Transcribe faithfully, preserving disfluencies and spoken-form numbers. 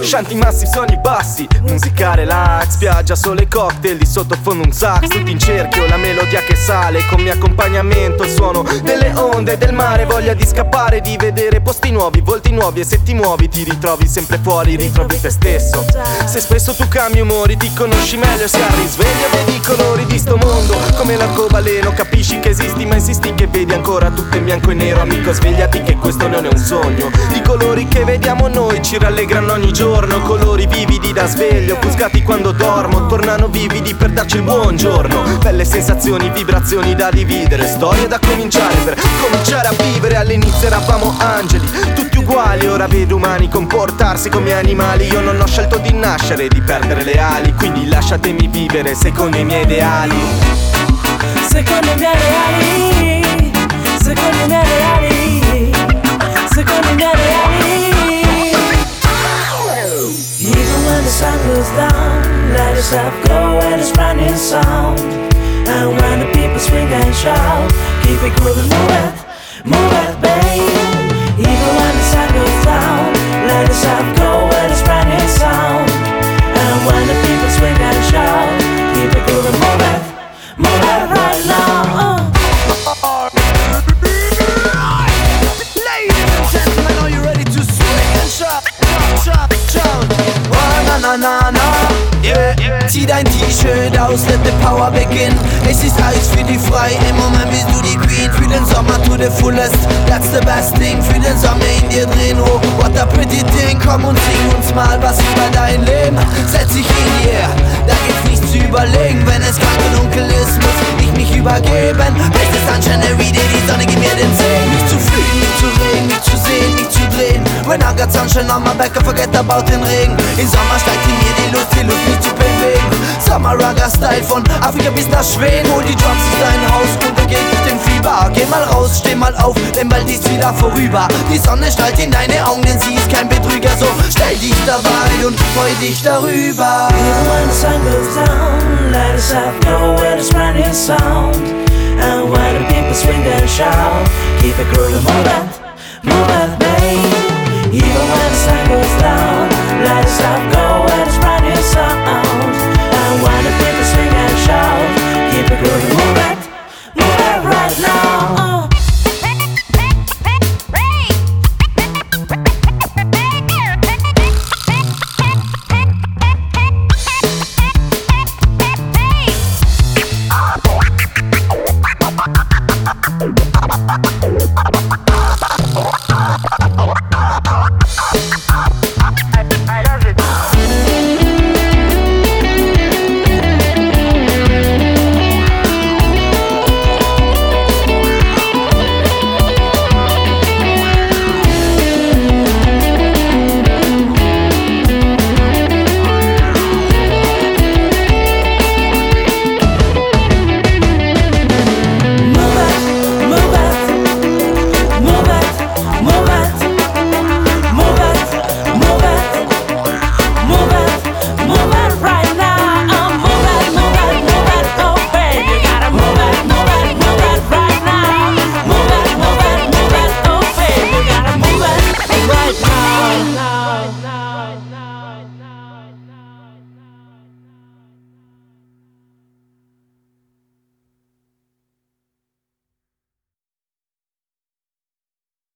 Shanty massive, suoni bassi, musica relax, spiaggia, sole, cocktail, di sottofondo un sax, tutti in cerchio, la melodia che sale, con mio accompagnamento il suono delle onde, del mare, voglia di scappare, di vedere posti nuovi, volti nuovi, e se ti muovi ti ritrovi sempre fuori, ritrovi te stesso. Se spesso tu cambi umori, ti conosci meglio, se al risveglio vedi i colori di sto mondo, come l'arcobaleno, capisci che esisti ma insisti che vedi ancora tutto in bianco e nero. Amico, svegliati che questo non è un sogno, i colori che vediamo noi ci rallegrano ogni giorno, colori vividi da sveglio, buscati quando dormo, tornano vividi per darci il buongiorno. Belle sensazioni, vibrazioni da dividere, storie da cominciare per cominciare a vivere. All'inizio eravamo angeli, tutti uguali, ora vedo umani comportarsi come animali. Io non ho scelto di nascere, di perdere le ali, quindi lasciatemi vivere secondo i miei ideali. Secondo i miei ideali, secondo i miei ideali, secondo i miei ideali. Even when the sun goes down, let yourself go with a running sound. And when the people swing and shout, keep it grooving, move it, move it, babe. Even when the sun goes down, let yourself go with a running sound. And when the people swing and shout, keep it grooving, move it, move it right now. uh. Ladies and gentlemen, are you ready to swing and shout, shout, shout? Oh, na na na na, yeah, yeah. Zieh dein T-Shirt aus, let the power begin. Es ist Eis für die frei, im Moment bist du die Queen. Für den Sommer to the fullest, that's the best thing. Für den Sommer in dir drin, oh, what a pretty thing. Komm und sing uns mal was über dein Leben. Setz dich hin, yeah, da gibt's nichts zu überlegen. Wenn es kalt und dunkel ist, muss ich mich übergeben. Beste Sunshine every day, die Sonne gibt mir den Segen. Nicht zu fliegen, nicht zu regen, nicht zu sehen, nicht zu drehen. When I got sunshine on my back, I forget about den Regen. Im Sommer steigt in mir die Lust, die Lust mich zu bewegen. Summer Rugger Style von Afrika bis nach Schweden. Hol die Drums in dein Haus und dann geht mit dem Fieber. Geh mal raus, steh mal auf, denn bald ist wieder vorüber. Die Sonne strahlt in deine Augen, denn sie ist kein Betrüger. So stell dich dabei und freu dich darüber. Even when the sun goes down, let yourself go with a running sound. And when the people swing and shout, keep it grooving, move it, move it, babe. Even when the sun goes down,